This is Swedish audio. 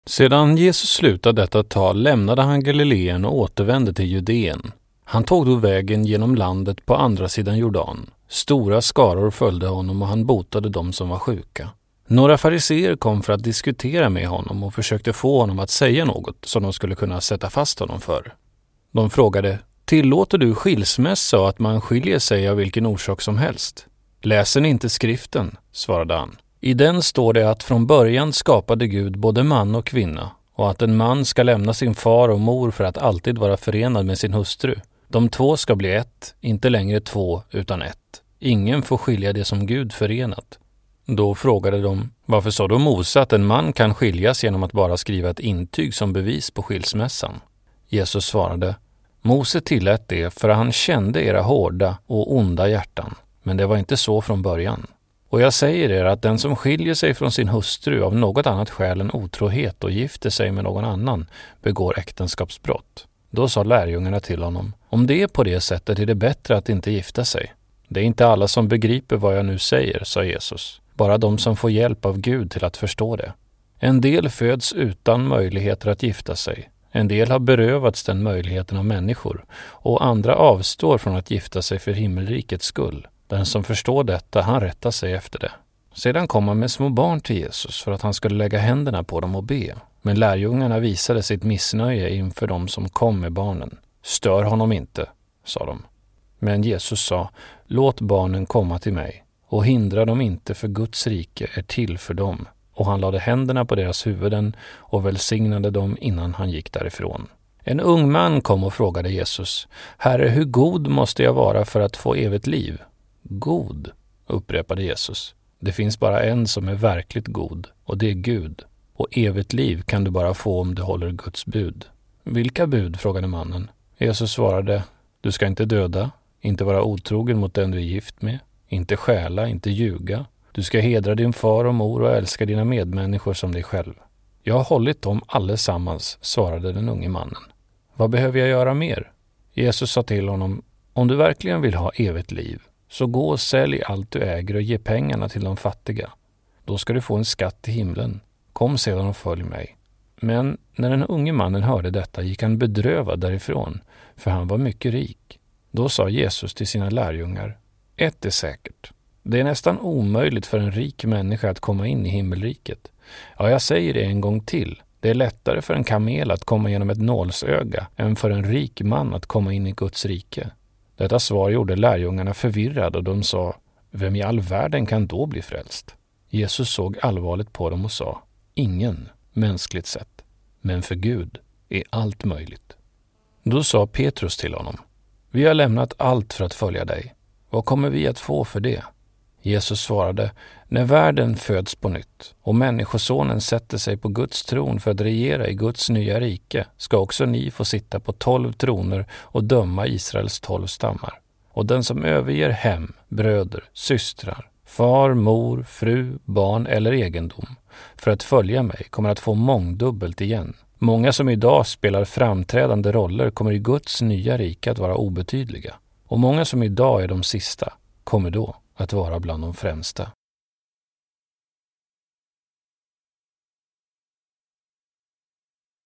Sedan Jesus slutade detta tal lämnade han Galileen och återvände till Judeen. Han tog då vägen genom landet på andra sidan Jordan. Stora skaror följde honom och han botade dem som var sjuka. Några fariseer kom för att diskutera med honom och försökte få honom att säga något som de skulle kunna sätta fast honom för. De frågade: tillåter du skilsmässa och att man skiljer sig av vilken orsak som helst? Läser ni inte skriften, svarade han. I den står det att från början skapade Gud både man och kvinna och att en man ska lämna sin far och mor för att alltid vara förenad med sin hustru. De två ska bli ett, inte längre två utan ett. Ingen får skilja det som Gud förenat. Då frågade de: varför sa då Mose att en man kan skiljas genom att bara skriva ett intyg som bevis på skilsmässan? Jesus svarade: Mose tillät det för att han kände era hårda och onda hjärtan, men det var inte så från början. Och jag säger er att den som skiljer sig från sin hustru av något annat skäl än otrohet och gifter sig med någon annan begår äktenskapsbrott. Då sa lärjungarna till honom: om det är på det sättet är det bättre att inte gifta sig. Det är inte alla som begriper vad jag nu säger, sa Jesus. Bara de som får hjälp av Gud till att förstå det. En del föds utan möjligheter att gifta sig. En del har berövats den möjligheten av människor och andra avstår från att gifta sig för himmelrikets skull. Den som förstår detta, han rättar sig efter det. Sedan kom han med små barn till Jesus för att han skulle lägga händerna på dem och be. Men lärjungarna visade sitt missnöje inför dem som kom med barnen. Stör honom inte, sa de. Men Jesus sa: låt barnen komma till mig och hindra dem inte, för Guds rike är till för dem. Och han lade händerna på deras huvuden och välsignade dem innan han gick därifrån. En ung man kom och frågade Jesus: Herre, hur god måste jag vara för att få evigt liv? God, upprepade Jesus. Det finns bara en som är verkligt god, och det är Gud. Och evigt liv kan du bara få om du håller Guds bud. Vilka bud? Frågade mannen. Jesus svarade: du ska inte döda, inte vara otrogen mot den du är gift med, inte stjäla, inte ljuga. Du ska hedra din far och mor och älska dina medmänniskor som dig själv. Jag har hållit dem allesammans, svarade den unge mannen. Vad behöver jag göra mer? Jesus sa till honom: om du verkligen vill ha evigt liv, så gå och sälj allt du äger och ge pengarna till de fattiga. Då ska du få en skatt i himlen. Kom sedan och följ mig. Men när den unge mannen hörde detta gick han bedrövad därifrån, för han var mycket rik. Då sa Jesus till sina lärjungar: ett är säkert. Det är nästan omöjligt för en rik människa att komma in i himmelriket. Ja, jag säger det en gång till. Det är lättare för en kamel att komma genom ett nålsöga än för en rik man att komma in i Guds rike. Detta svar gjorde lärjungarna förvirrade och de sa: vem i all världen kan då bli frälst? Jesus såg allvarligt på dem och sa: ingen, mänskligt sett. Men för Gud är allt möjligt. Då sa Petrus till honom: vi har lämnat allt för att följa dig. Vad kommer vi att få för det? Jesus svarade: när världen föds på nytt och människosonen sätter sig på Guds tron för att regera i Guds nya rike, ska också ni få sitta på 12 troner och döma Israels 12 stammar. Och den som överger hem, bröder, systrar, far, mor, fru, barn eller egendom för att följa mig kommer att få mångdubbelt igen. Många som idag spelar framträdande roller kommer i Guds nya rike att vara obetydliga. Och många som idag är de sista kommer då att vara bland de främsta.